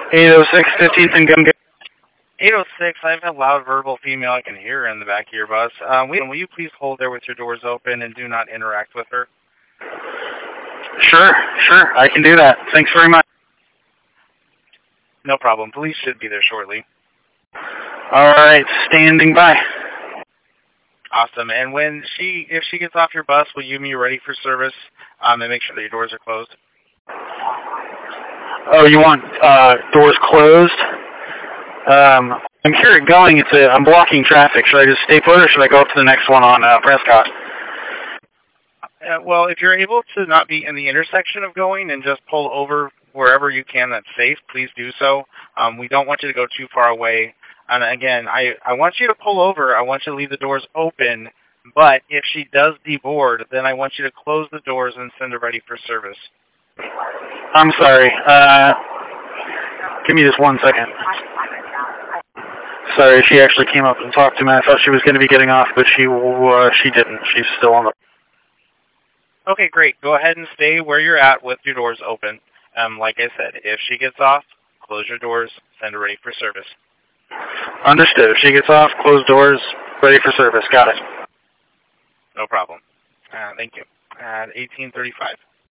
806 15th and Gun. 806, I have a loud verbal female I can hear in the back of your bus. Will you please hold there with your doors open and do not interact with her? Sure, I can do that. Thanks very much. No problem. Police should be there shortly. All right, standing by. Awesome. And if she gets off your bus, will you be ready for service and make sure that your doors are closed? Oh, you want doors closed? I'm here going. I'm blocking traffic. Should I just stay put or should I go up to the next one on Prescott? Well, if you're able to not be in the intersection of going and just pull over wherever you can that's safe, please do so. We don't want you to go too far away. And again, I want you to pull over. I want you to leave the doors open. But if she does deboard, then I want you to close the doors and send her ready for service. I'm sorry. Give me just 1 second. Sorry, she actually came up and talked to me. I thought she was going to be getting off, but she didn't. She's still on the... Okay, great. Go ahead and stay where you're at with your doors open. Like I said, if she gets off, close your doors, send her ready for service. Understood. If she gets off, close doors, ready for service. Got it. No problem. Thank you. At 1835.